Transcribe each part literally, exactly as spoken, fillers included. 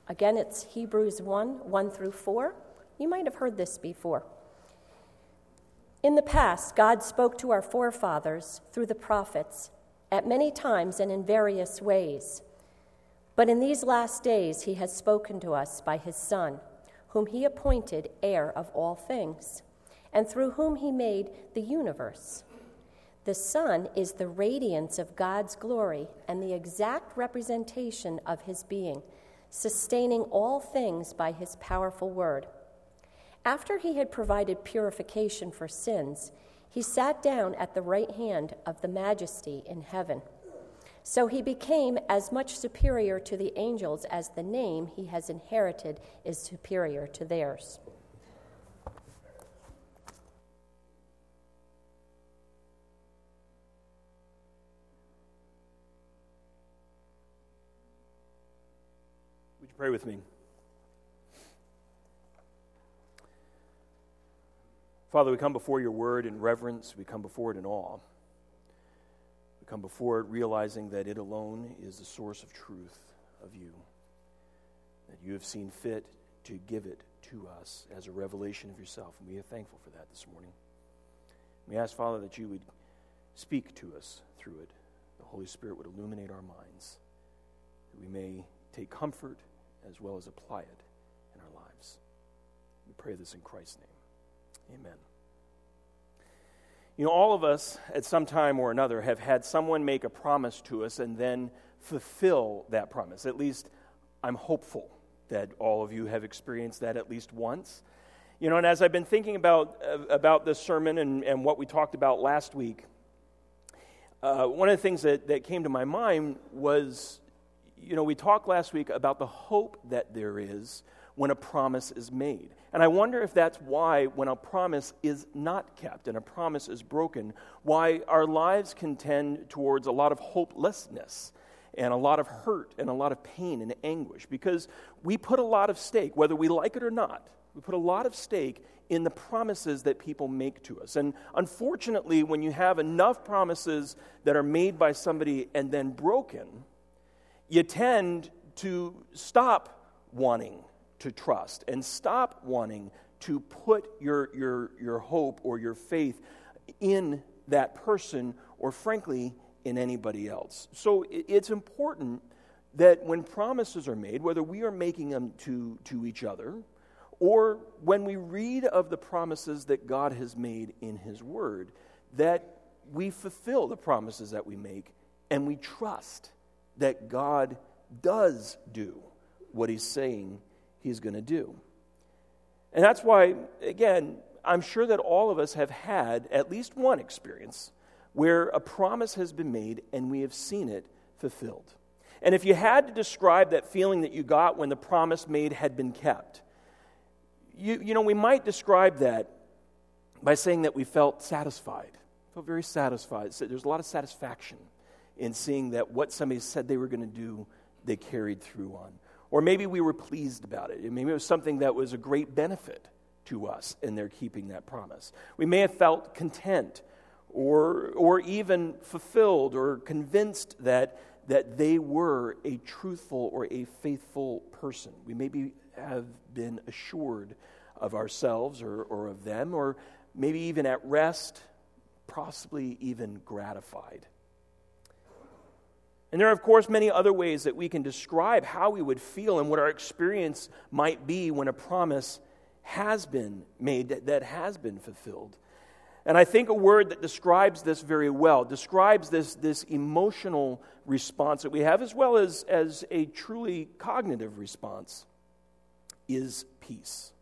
Again, it's Hebrews one, one through four. You might have heard this before. In the past, God spoke to our forefathers through the prophets at many times and in various ways. But in these last days, he has spoken to us by his Son, whom he appointed heir of all things, and through whom he made the universe. The Son is the radiance of God's glory and the exact representation of his being, sustaining all things by his powerful word. After he had provided purification for sins, he sat down at the right hand of the Majesty in heaven. So he became as much superior to the angels as the name he has inherited is superior to theirs. Would you pray with me? Father, we come before your word in reverence. We come before it in awe. We come before it realizing that it alone is the source of truth of you, that you have seen fit to give it to us as a revelation of yourself, and we are thankful for that this morning. We ask, Father, that you would speak to us through it. The Holy Spirit would illuminate our minds, that we may take comfort as well as apply it in our lives. We pray this in Christ's name. Amen. You know, all of us at some time or another have had someone make a promise to us and then fulfill that promise. At least I'm hopeful that all of you have experienced that at least once. You know, and as I've been thinking about uh, about this sermon and, and what we talked about last week, uh, one of the things that, that came to my mind was, you know, we talked last week about the hope that there is when a promise is made. And I wonder if that's why when a promise is not kept and a promise is broken, why our lives can tend towards a lot of hopelessness and a lot of hurt and a lot of pain and anguish, because we put a lot of stake, whether we like it or not, we put a lot of stake in the promises that people make to us. And unfortunately, when you have enough promises that are made by somebody and then broken, you tend to stop wanting to trust and stop wanting to put your your your hope or your faith in that person or, frankly, in anybody else. So it's important that when promises are made, whether we are making them to, to each other or when we read of the promises that God has made in his word, that we fulfill the promises that we make and we trust that God does do what he's saying he's going to do. And that's why, again, I'm sure that all of us have had at least one experience where a promise has been made and we have seen it fulfilled. And if you had to describe that feeling that you got when the promise made had been kept, you, you know, we might describe that by saying that we felt satisfied, felt very satisfied. So there's a lot of satisfaction in seeing that what somebody said they were going to do, they carried through on. Or maybe we were pleased about it. Maybe it was something that was a great benefit to us in their keeping that promise. We may have felt content or or even fulfilled or convinced that, that they were a truthful or a faithful person. We maybe have been assured of ourselves or, or of them, or maybe even at rest, possibly even gratified. And there are, of course, many other ways that we can describe how we would feel and what our experience might be when a promise has been made, that, that has been fulfilled. And I think a word that describes this very well, describes this, this emotional response that we have, as well as, as a truly cognitive response, is peace.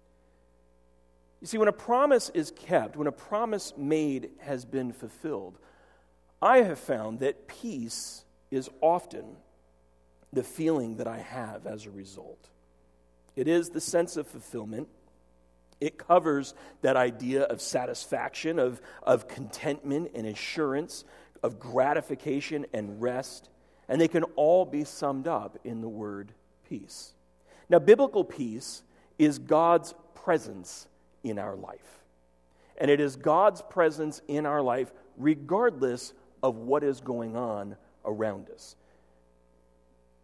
You see, when a promise is kept, when a promise made has been fulfilled, I have found that peace is often the feeling that I have as a result. It is the sense of fulfillment. It covers that idea of satisfaction, of, of contentment and assurance, of gratification and rest, and they can all be summed up in the word peace. Now, biblical peace is God's presence in our life. And it is God's presence in our life regardless of what is going on around us.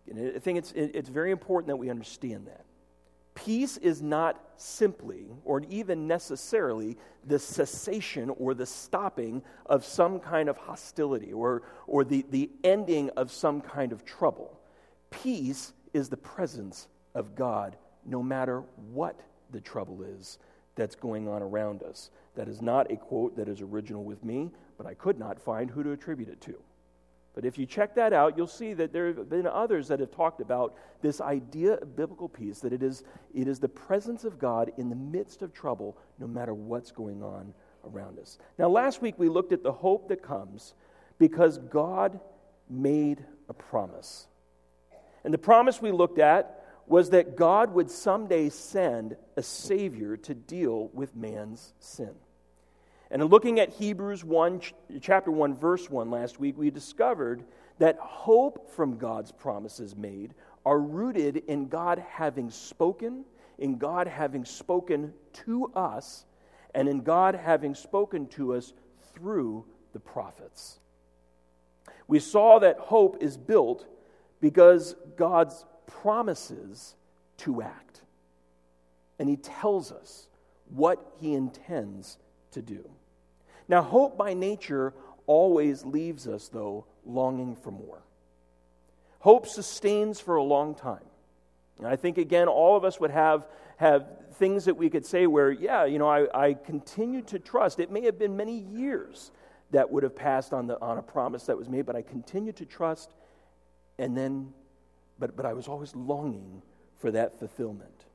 And I think it's, it's very important that we understand that. Peace is not simply, or even necessarily, the cessation or the stopping of some kind of hostility or, or the, the ending of some kind of trouble. Peace is the presence of God no matter what the trouble is that's going on around us. That is not a quote that is original with me, but I could not find who to attribute it to. But if you check that out, you'll see that there have been others that have talked about this idea of biblical peace, that it is, it is the presence of God in the midst of trouble, no matter what's going on around us. Now, last week we looked at the hope that comes because God made a promise. And the promise we looked at was that God would someday send a Savior to deal with man's sin. And in looking at Hebrews one, chapter one, verse one last week, we discovered that hope from God's promises made are rooted in God having spoken, in God having spoken to us, and in God having spoken to us through the prophets. We saw that hope is built because God's promises to act. And He tells us what He intends to do. Now, hope by nature always leaves us, though, longing for more. Hope sustains for a long time. And I think, again, all of us would have, have things that we could say where, yeah, you know, I, I continue to trust. It may have been many years that would have passed on, the, on a promise that was made, but I continue to trust, and then, but, but I was always longing for that fulfillment.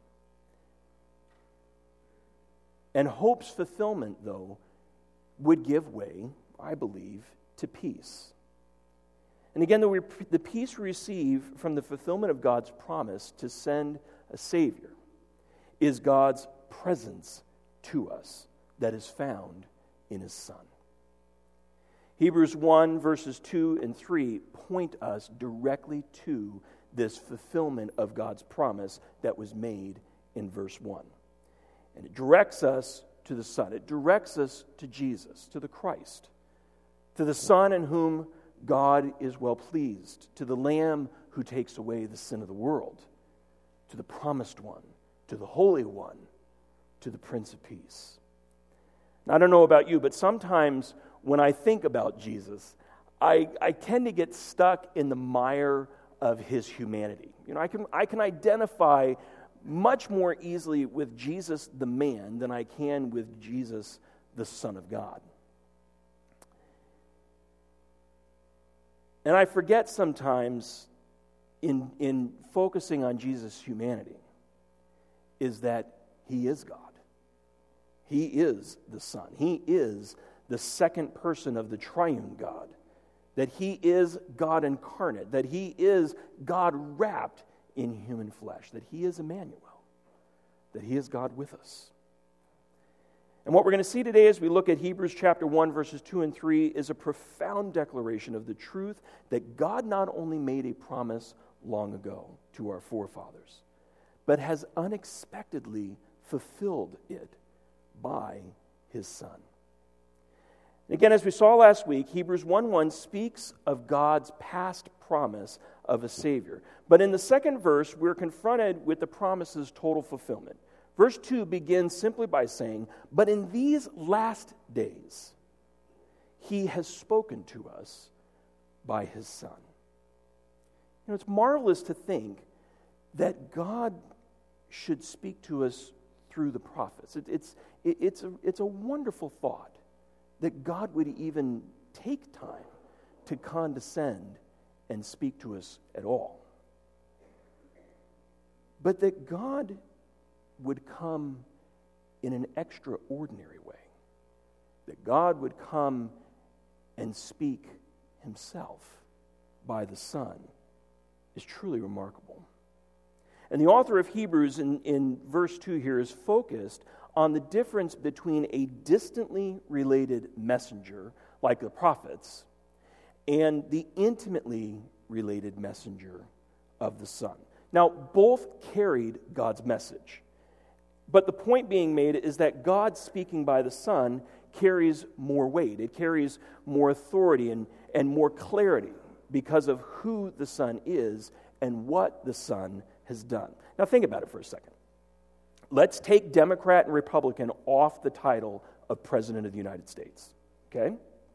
And hope's fulfillment, though, would give way, I believe, to peace. And again, the, the peace we receive from the fulfillment of God's promise to send a Savior is God's presence to us that is found in His Son. Hebrews one, verses two and three point us directly to this fulfillment of God's promise that was made in verse one. And it directs us to the Son. It directs us to Jesus, to the Christ, to the Son in whom God is well pleased, to the Lamb who takes away the sin of the world, to the Promised One, to the Holy One, to the Prince of Peace. Now, I don't know about you, but sometimes when I think about Jesus, I, I tend to get stuck in the mire of His humanity. You know, I can I can identify much more easily with Jesus the man than I can with Jesus the Son of God. And I forget sometimes in, in focusing on Jesus' humanity is that He is God. He is the Son. He is the second person of the triune God. That He is God incarnate. That He is God wrapped in human flesh, that He is Emmanuel, that He is God with us. And what we're going to see today as we look at Hebrews chapter one, verses two and three, is a profound declaration of the truth that God not only made a promise long ago to our forefathers, but has unexpectedly fulfilled it by His Son. Again, as we saw last week, Hebrews one one speaks of God's past promise of a Savior. But in the second verse, we're confronted with the promise's total fulfillment. Verse two begins simply by saying, "But in these last days, He has spoken to us by His Son." You know, it's marvelous to think that God should speak to us through the prophets. It, it's, it, it's, a, it's a wonderful thought that God would even take time to condescend and speak to us at all. But that God would come in an extraordinary way. That God would come and speak Himself by the Son is truly remarkable. And the author of Hebrews in, in verse two here is focused on the difference between a distantly related messenger, like the prophets, and the intimately related messenger of the Son. Now, both carried God's message. But the point being made is that God speaking by the Son carries more weight. It carries more authority and, and more clarity because of who the Son is and what the Son has done. Now think about it for a second. Let's take Democrat and Republican off the title of President of the United States, okay?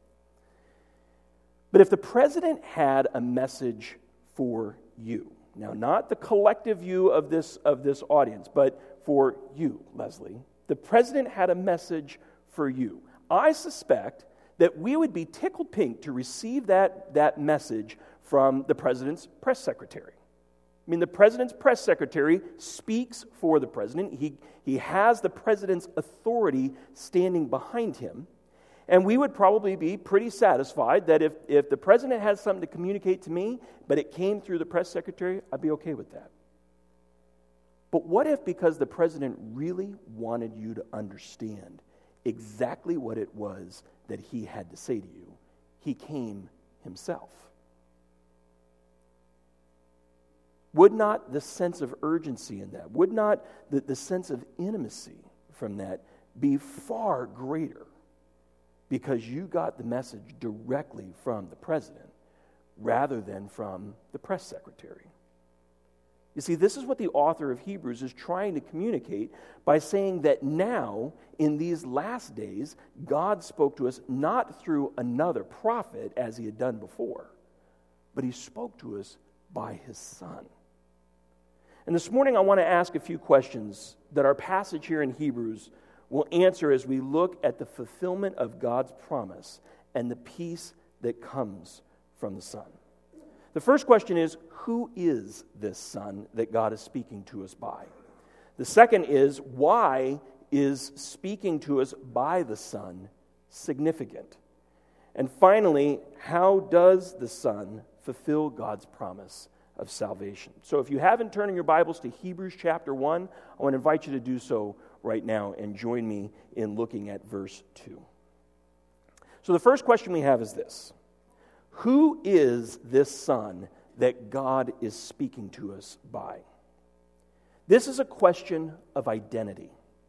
But if the president had a message for you, now not the collective view of this, of this audience, but for you, Leslie, the president had a message for you. I suspect that we would be tickled pink to receive that, that message from the president's press secretary. I mean, the president's press secretary speaks for the president. He, he has the president's authority standing behind him. And we would probably be pretty satisfied that if, if the president has something to communicate to me, but it came through the press secretary, I'd be okay with that. But what if, because the president really wanted you to understand exactly what it was that he had to say to you, he came himself? Would not the sense of urgency in that, would not the, the sense of intimacy from that be far greater because you got the message directly from the president rather than from the press secretary? You see, this is what the author of Hebrews is trying to communicate by saying that now, in these last days, God spoke to us not through another prophet as he had done before, but he spoke to us by his Son. And this morning I want to ask a few questions that our passage here in Hebrews will answer as we look at the fulfillment of God's promise and the peace that comes from the Son. The first question is, who is this Son that God is speaking to us by? The second is, why is speaking to us by the Son significant? And finally, how does the Son fulfill God's promise of salvation? So if you haven't turned in your Bibles to Hebrews chapter one, I want to invite you to do so right now and join me in looking at verse two. So the first question we have is this: who is this Son that God is speaking to us by? This is a question of identity.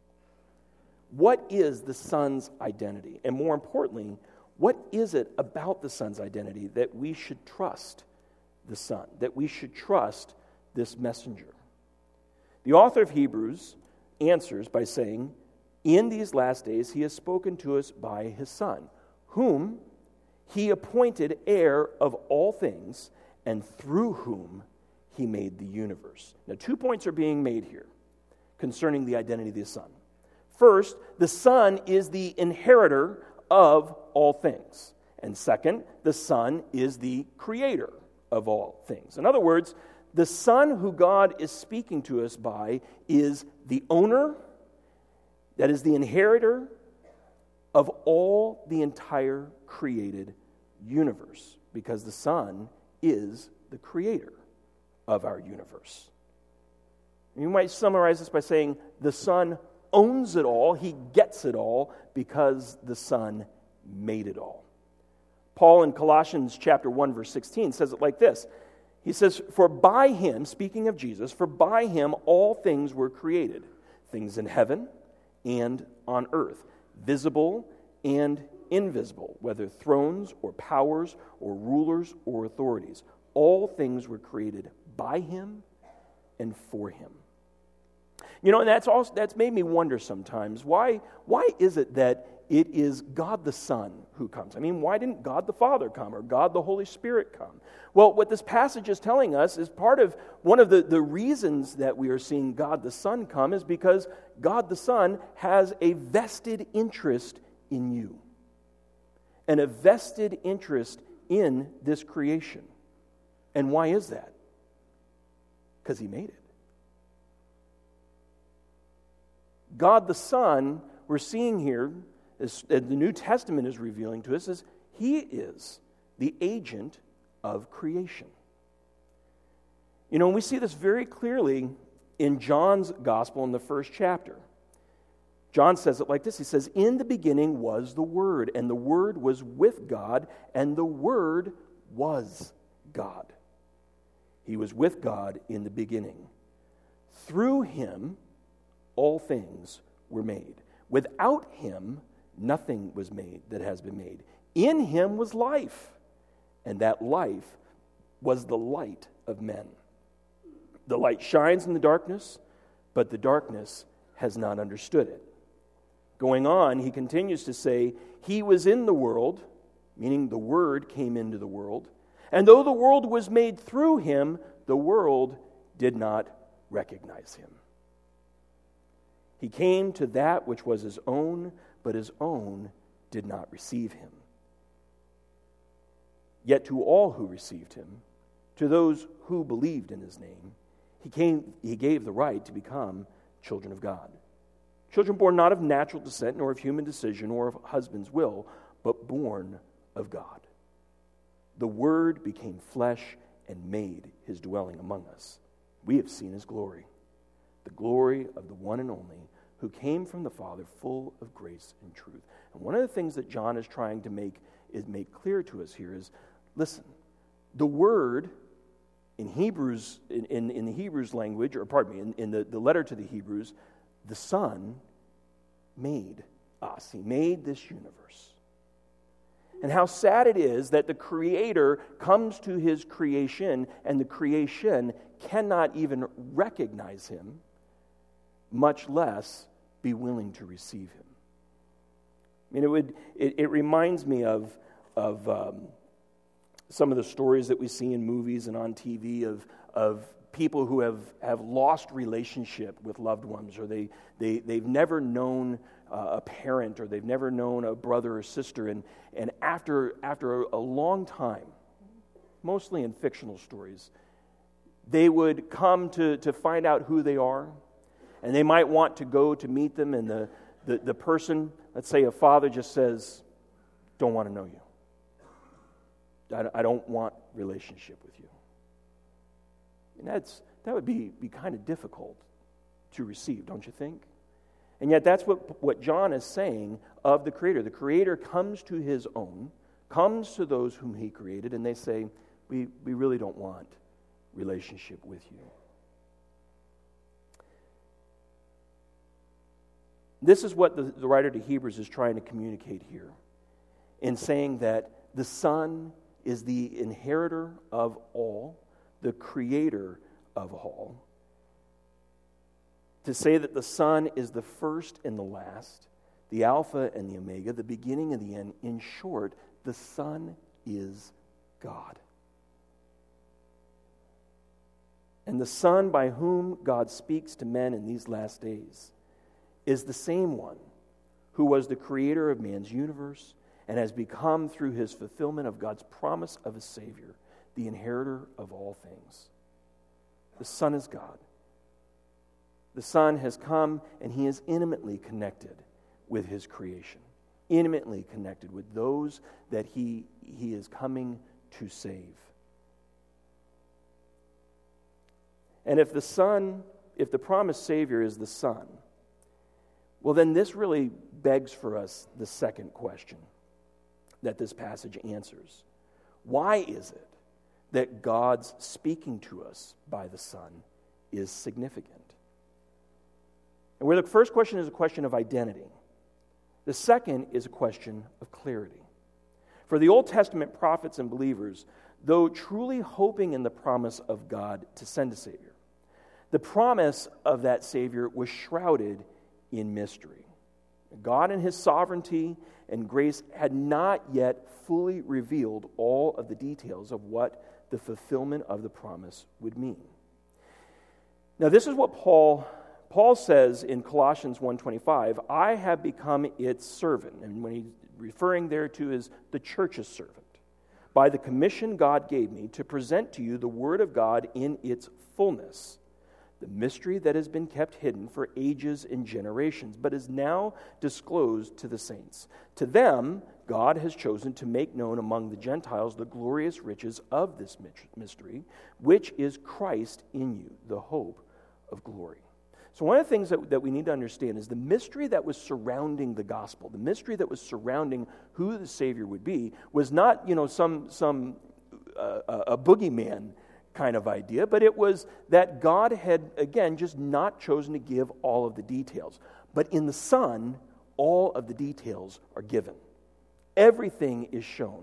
What is the Son's identity? And more importantly, what is it about the Son's identity that we should trust the Son, that we should trust this messenger? The author of Hebrews answers by saying, in these last days he has spoken to us by his Son, whom he appointed heir of all things, and through whom he made the universe. Now, two points are being made here concerning the identity of the Son. First, the Son is the inheritor of all things. And second, the Son is the creator of all things. In other words, the Son who God is speaking to us by is the owner, that is the inheritor of all the entire created universe, because the Son is the creator of our universe. You might summarize this by saying the Son owns it all, he gets it all, because the Son made it all. Paul in Colossians chapter one, verse sixteen says it like this. He says, for by him, speaking of Jesus, for by him all things were created, things in heaven and on earth, visible and invisible, whether thrones or powers or rulers or authorities. All things were created by him and for him. You know, and that's also that's made me wonder sometimes, why why is it that it is God the Son who comes? I mean, why didn't God the Father come or God the Holy Spirit come? Well, what this passage is telling us is part of one of the, the reasons that we are seeing God the Son come is because God the Son has a vested interest in you and a vested interest in this creation. And why is that? Because he made it. God the Son, we're seeing here, as the New Testament is revealing to us, is he is the agent of creation. You know, and we see this very clearly in John's gospel in the first chapter. John says it like this. He says, in the beginning was the Word, and the Word was with God, and the Word was God. He was with God in the beginning. Through him, all things were made. Without him, nothing was made that has been made. In him was life, and that life was the light of men. The light shines in the darkness, but the darkness has not understood it. Going on, he continues to say, he was in the world, meaning the Word came into the world, and though the world was made through him, the world did not recognize him. He came to that which was his own, but his own did not receive him. Yet to all who received him, to those who believed in his name, he came. He gave the right to become children of God. Children born not of natural descent, nor of human decision, or of husband's will, but born of God. The Word became flesh and made his dwelling among us. We have seen his glory, the glory of the one and only, who came from the Father, full of grace and truth. And one of the things that John is trying to make is make clear to us here is, listen, the Word in Hebrews, in, in, in the Hebrews language, or pardon me, in, in the, the letter to the Hebrews, the Son made us. He made this universe. And how sad it is that the Creator comes to his creation and the creation cannot even recognize him, much less be willing to receive him. I mean, it would. It, it reminds me of of um, some of the stories that we see in movies and on T V of of people who have, have lost relationship with loved ones, or they they they've never known uh, a parent, or they've never known a brother or sister, and and after after a, a long time, mostly in fictional stories, they would come to to find out who they are. And they might want to go to meet them, and the, the, the person, let's say a father, just says, don't want to know you. I, I don't want relationship with you. And that's that would be, be kind of difficult to receive, don't you think? And yet that's what, what John is saying of the Creator. The Creator comes to his own, comes to those whom he created, and they say, we, we really don't want relationship with you. This is what the, the writer to Hebrews is trying to communicate here in saying that the Son is the inheritor of all, the creator of all. To say that the Son is the first and the last, the Alpha and the Omega, the beginning and the end. In short, the Son is God. And the Son by whom God speaks to men in these last days is the same one who was the creator of man's universe and has become, through his fulfillment of God's promise of a Savior, the inheritor of all things. The Son is God. The Son has come and he is intimately connected with his creation, intimately connected with those that he, he is coming to save. And if the Son, if the promised Savior is the Son, well, then this really begs for us the second question that this passage answers. Why is it that God's speaking to us by the Son is significant? And where the first question is a question of identity, the second is a question of clarity. For the Old Testament prophets and believers, though truly hoping in the promise of God to send a Savior, the promise of that Savior was shrouded in mystery. God in his sovereignty and grace had not yet fully revealed all of the details of what the fulfillment of the promise would mean. Now, this is what Paul Paul says in Colossians one twenty-five, I have become its servant. And when he's referring there to is the church's servant, by the commission God gave me to present to you the word of God in its fullness, the mystery that has been kept hidden for ages and generations, but is now disclosed to the saints. To them, God has chosen to make known among the Gentiles the glorious riches of this mystery, which is Christ in you, the hope of glory. So one of the things that, that we need to understand is the mystery that was surrounding the gospel, the mystery that was surrounding who the Savior would be, was not, you know, some, some uh, a boogeyman kind of idea, but it was that God had, again, just not chosen to give all of the details. But in the Son, all of the details are given. Everything is shown.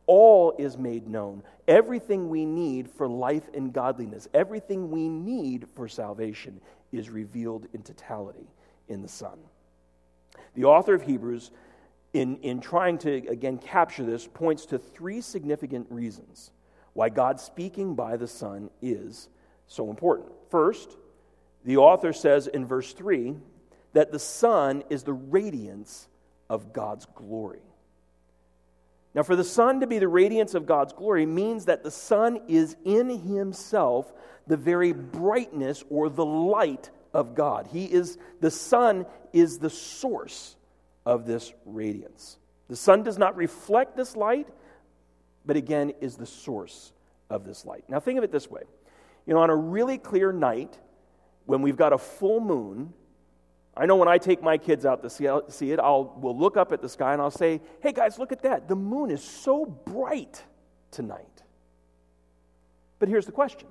all is made known. Everything we need for life and godliness, everything we need for salvation is revealed in totality in the Son. The author of Hebrews, in, in trying to, again, capture this, points to three significant reasons why God speaking by the Son is so important. First, the author says in verse three that the Son is the radiance of God's glory. Now, for the Son to be the radiance of God's glory means that the Son is in himself the very brightness or the light of God. He is, the Son is the source of this radiance. The Son does not reflect this light, but again is the source of this light. Now think of it this way. You know, on a really clear night, when we've got a full moon, I know when I take my kids out to see, see it, I'll we'll look up at the sky and I'll say, hey guys, look at that. The moon is so bright tonight. But here's the question.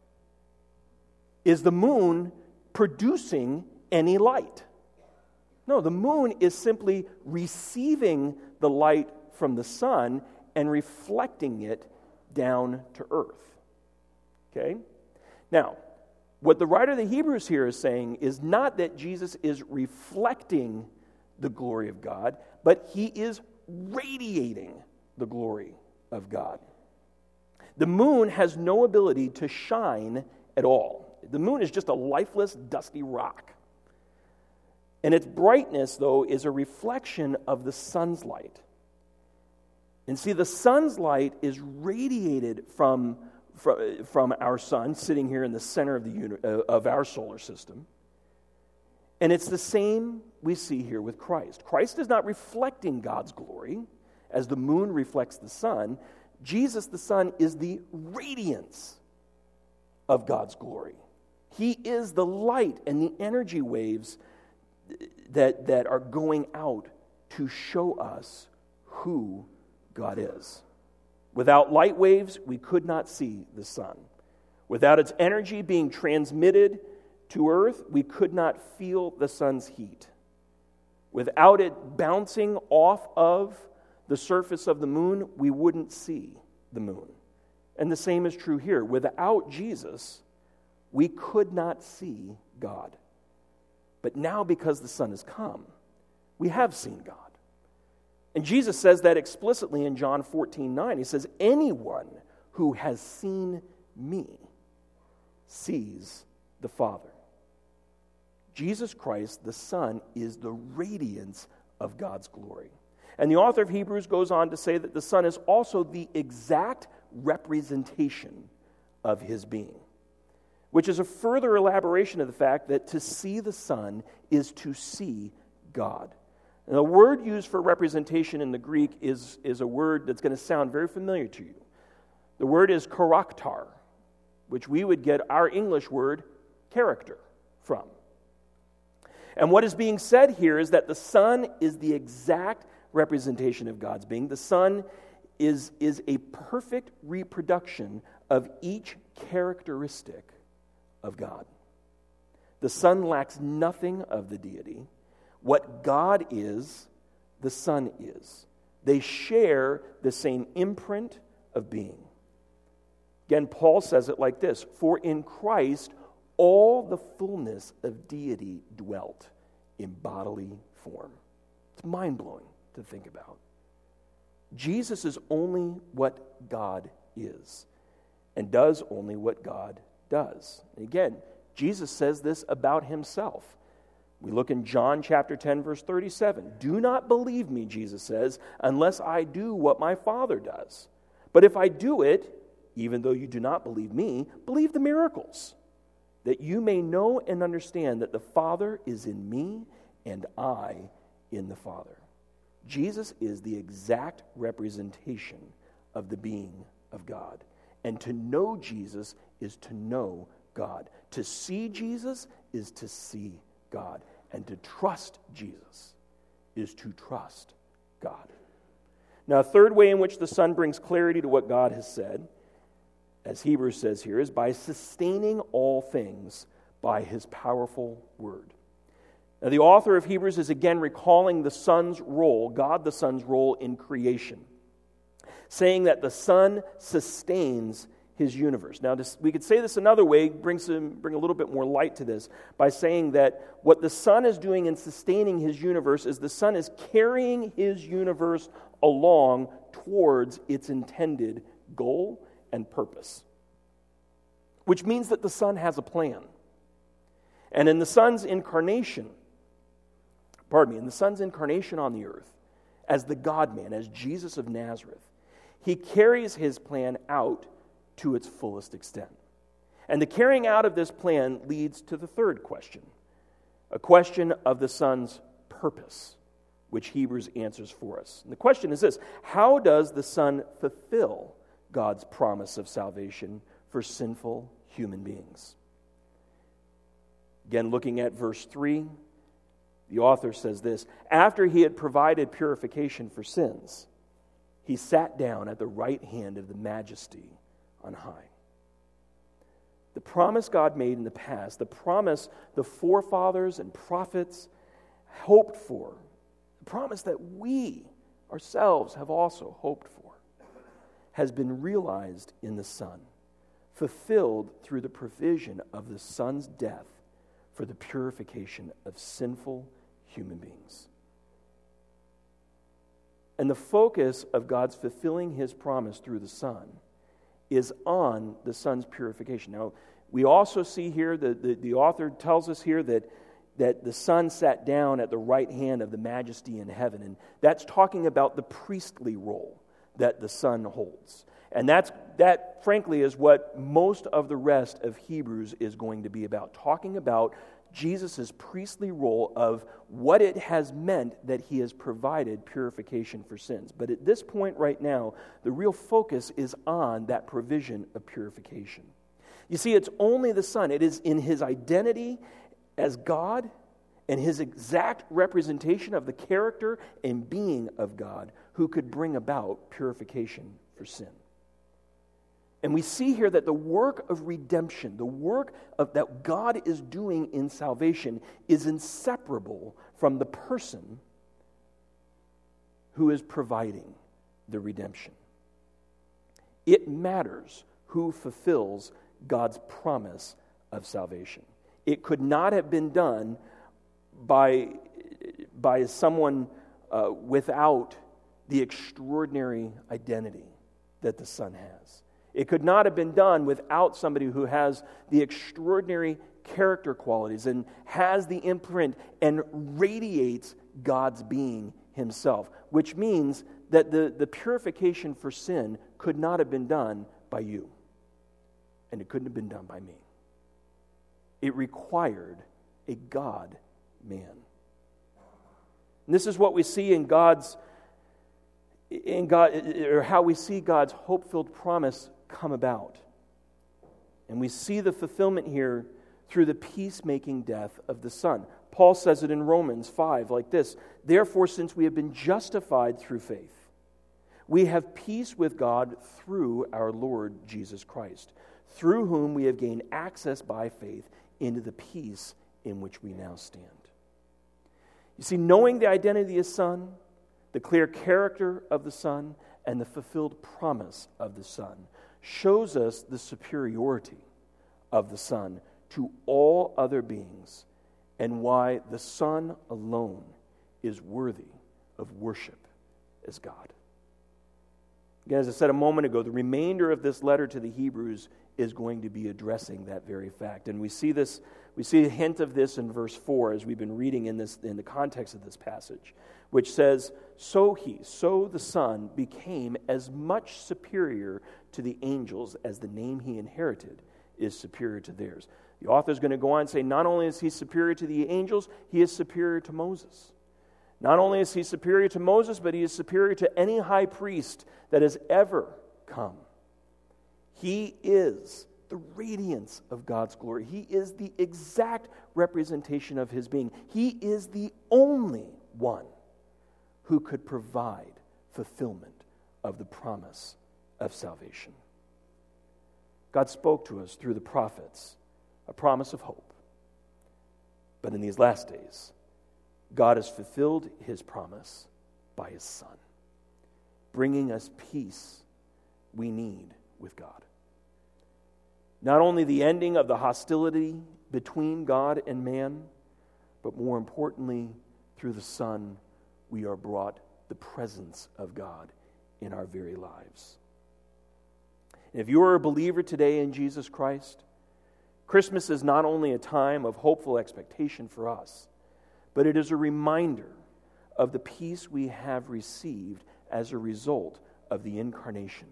Is the moon producing any light? No, the moon is simply receiving the light from the sun and reflecting it down to earth. Okay? Now, what the writer of the Hebrews here is saying is not that Jesus is reflecting the glory of God, but he is radiating the glory of God. The moon has no ability to shine at all. The moon is just a lifeless, dusty rock. And its brightness, though, is a reflection of the sun's light. And see, the sun's light is radiated from, from, from our sun, sitting here in the center of, the uni, uh, of our solar system. And it's the same we see here with Christ. Christ is not reflecting God's glory as the moon reflects the sun. Jesus, the Son, is the radiance of God's glory. He is the light and the energy waves that, that are going out to show us who God is. Without light waves, we could not see the sun. Without its energy being transmitted to earth, we could not feel the sun's heat. Without it bouncing off of the surface of the moon, we wouldn't see the moon. And the same is true here. Without Jesus, we could not see God. But now, because the Son has come, we have seen God. And Jesus says that explicitly in John fourteen nine. He says, anyone who has seen me sees the Father. Jesus Christ, the Son, is the radiance of God's glory. And the author of Hebrews goes on to say that the Son is also the exact representation of his being, which is a further elaboration of the fact that to see the Son is to see God. And the word used for representation in the Greek is, is a word that's going to sound very familiar to you. The word is charakter, which we would get our English word character from. And what is being said here is that the Son is the exact representation of God's being. The Son is, is a perfect reproduction of each characteristic of God. The Son lacks nothing of the deity. What God is, the Son is. They share the same imprint of being. Again, Paul says it like this, for in Christ all the fullness of deity dwelt in bodily form. It's mind-blowing to think about. Jesus is only what God is and does only what God does. And again, Jesus says this about himself. We look in John chapter ten, verse thirty-seven. Do not believe me, Jesus says, unless I do what my Father does. But if I do it, even though you do not believe me, believe the miracles, that you may know and understand that the Father is in me and I in the Father. Jesus is the exact representation of the being of God. And to know Jesus is to know God. To see Jesus is to see God. And to trust Jesus is to trust God. Now, a third way in which the Son brings clarity to what God has said, as Hebrews says here, is by sustaining all things by his powerful word. Now, the author of Hebrews is again recalling the Son's role, God the Son's role in creation. saying that the Son sustains his universe. Now, this, we could say this another way, bring, some, bring a little bit more light to this, by saying that what the Son is doing in sustaining his universe is the Son is carrying his universe along towards its intended goal and purpose. Which means that the Son has a plan. And in the Son's incarnation, pardon me, in the Son's incarnation on the earth, as the God-man, as Jesus of Nazareth, he carries his plan out to its fullest extent. And the carrying out of this plan leads to the third question, a question of the Son's purpose, which Hebrews answers for us. And the question is this: how does the Son fulfill God's promise of salvation for sinful human beings? Again, looking at verse three, the author says this: after he had provided purification for sins, he sat down at the right hand of the Majesty on high. The promise God made in the past, the promise the forefathers and prophets hoped for, the promise that we ourselves have also hoped for, has been realized in the Son, fulfilled through the provision of the Son's death for the purification of sinful human beings. And the focus of God's fulfilling his promise through the Son is on the Son's purification. Now, we also see here, the, the, the author tells us here that, that the Son sat down at the right hand of the Majesty in heaven. And that's talking about the priestly role that the Son holds. And that's that, frankly, is what most of the rest of Hebrews is going to be about, talking about Jesus' priestly role of what it has meant that he has provided purification for sins. But at this point right now, the real focus is on that provision of purification. You see, it's only the Son. It is in his identity as God and his exact representation of the character and being of God who could bring about purification for sin. And we see here that the work of redemption, the work of, that God is doing in salvation, is inseparable from the person who is providing the redemption. It matters who fulfills God's promise of salvation. It could not have been done by, by someone uh, without the extraordinary identity that the Son has. It could not have been done without somebody who has the extraordinary character qualities and has the imprint and radiates God's being himself, which means that the, the purification for sin could not have been done by you, and it couldn't have been done by me. It required a God-man. And this is what we see in God's, in God, or how we see God's hope-filled promise come about. And we see the fulfillment here through the peacemaking death of the Son. Paul says it in Romans five like this: therefore, since we have been justified through faith, we have peace with God through our Lord Jesus Christ, through whom we have gained access by faith into the peace in which we now stand. You see, knowing the identity of the Son, the clear character of the Son, and the fulfilled promise of the Son shows us the superiority of the Son to all other beings, and why the Son alone is worthy of worship as God. Again, as I said a moment ago, the remainder of this letter to the Hebrews is going to be addressing that very fact. And we see this, we see a hint of this in verse four as we've been reading in this in the context of this passage, which says, So he, so the Son, became as much superior to the angels as the name he inherited is superior to theirs. The author is going to go on and say, not only is he superior to the angels, he is superior to Moses. Not only is he superior to Moses, but he is superior to any high priest that has ever come. He is the radiance of God's glory. He is the exact representation of his being. He is the only one who could provide fulfillment of the promise of salvation. God spoke to us through the prophets a promise of hope. But in these last days, God has fulfilled his promise by his Son. bringing us peace we need with God. Not only the ending of the hostility between God and man, but more importantly, through the Son, we are brought the presence of God in our very lives. And if you are a believer today in Jesus Christ, Christmas is not only a time of hopeful expectation for us, but it is a reminder of the peace we have received as a result of the incarnation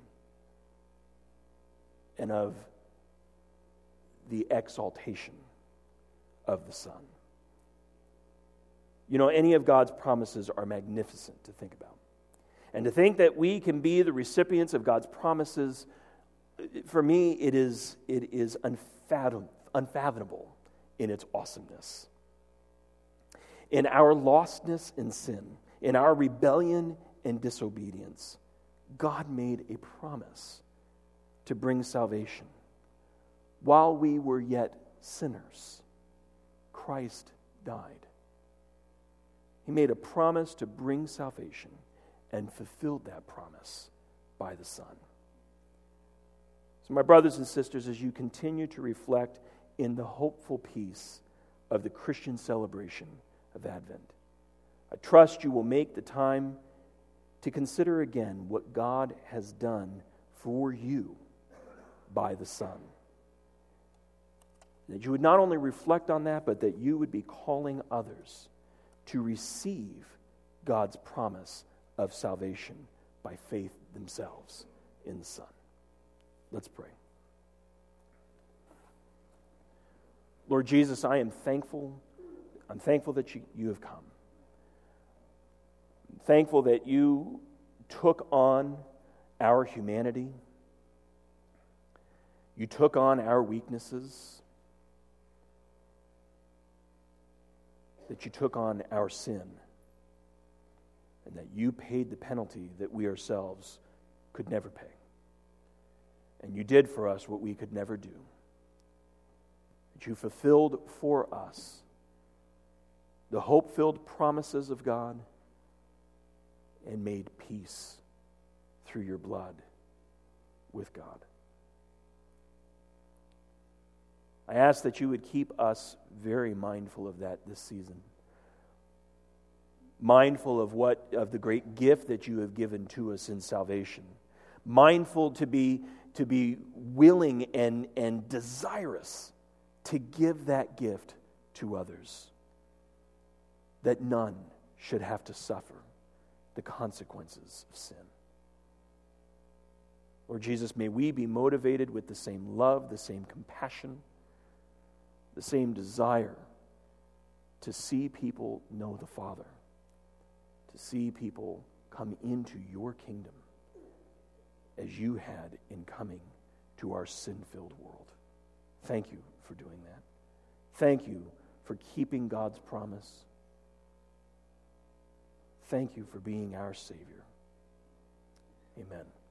and of the exaltation of the Son. You know, any of God's promises are magnificent to think about. And to think that we can be the recipients of God's promises, for me, it is, it is unfathom, unfathomable in its awesomeness. In our lostness in sin, in our rebellion and disobedience, God made a promise to bring salvation. While we were yet sinners, Christ died. He made a promise to bring salvation and fulfilled that promise by the Son. So, my brothers and sisters, as you continue to reflect in the hopeful peace of the Christian celebration of Advent, I trust you will make the time to consider again what God has done for you by the Son. That you would not only reflect on that, but that you would be calling others to receive God's promise of salvation by faith themselves in the Son. Let's pray. Lord Jesus, I am thankful. I'm thankful that you, you have come. I'm thankful that you took on our humanity. You took on our weaknesses. That you took on our sin, and that you paid the penalty that we ourselves could never pay. And you did for us what we could never do. That you fulfilled for us the hope-filled promises of God and made peace through your blood with God. I ask that you would keep us very mindful of that this season. Mindful of what of the great gift that you have given to us in salvation. Mindful to be to be willing and, and desirous to give that gift to others. That none should have to suffer the consequences of sin. Lord Jesus, may we be motivated with the same love, the same compassion, the same desire to see people know the Father, to see people come into your kingdom as you had in coming to our sin-filled world. Thank you for doing that. Thank you for keeping God's promise. Thank you for being our Savior. Amen.